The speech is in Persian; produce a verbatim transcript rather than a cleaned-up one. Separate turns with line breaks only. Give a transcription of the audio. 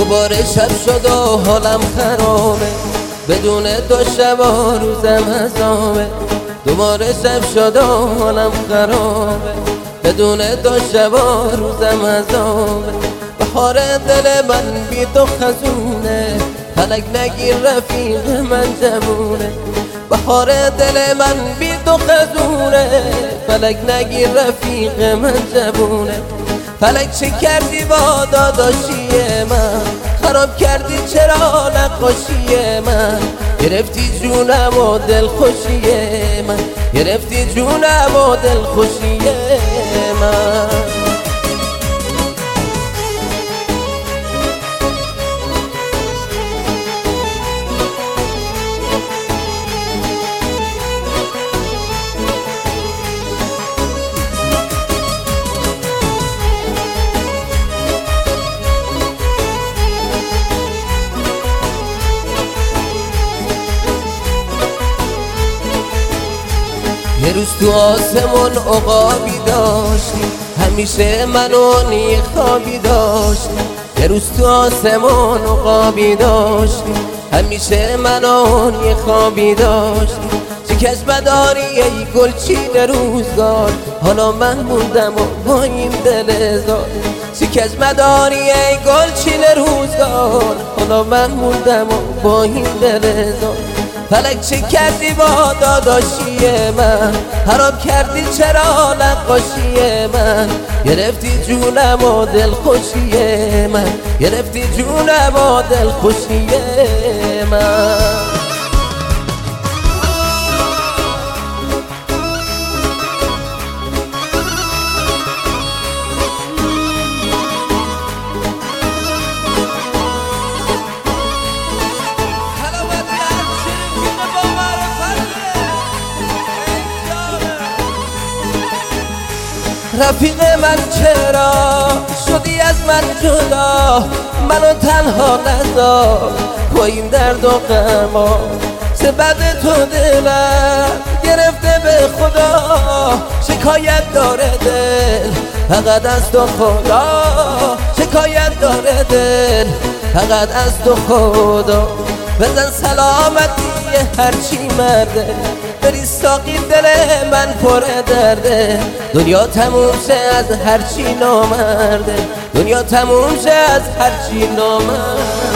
دوباره شب شد و حالم خرابه، بدون دو شب و روزم عذابه. دوباره شب شد و حالم خرابه، بدون دو شب و روزم عذابه. بهار دل من بی تو خزونه، فلک نگیر رفیق من جوونه. بهار دل من بی تو خزونه، فلک نگیر رفیق من جوونه. فلک چه کردی با داداشی من، خراب کردی چرا نقاشی من. گرفتی جونم و دل خوشی من، گرفتی جونم و دل خوشی من. یه روز تو آسمون عقابی داشتی، همیشه منو نی خوابی داشتی. یه روز تو آسمون عقابی داشتی، همیشه منو نی خوابی داشتی. چه مداری ای گلچین روزگار، حالا من موندم و با این دل زار. چه مداری ای گلچین روزگار، حالا من موندم و با این دل زار. فلک چه کردی با داداشی من، خراب کردی چرا نقاشی من. گرفتی جونم و دل خوشی من، گرفتی جونم و دل خوشی من. رفیق من چرا شدی از من جدا، منو تنها نذار با این درد و غما. چه بد تو دلم گرفته به خدا، شکایت داره دل فقط از تو خدا. شکایت داره دل فقط از تو خدا. بزن سلامتی هرچی مرده، بری ساقی دل من پر درده. دنیا تموم شه از هرچی نامرده، دنیا تموم شه از هرچی نامرده.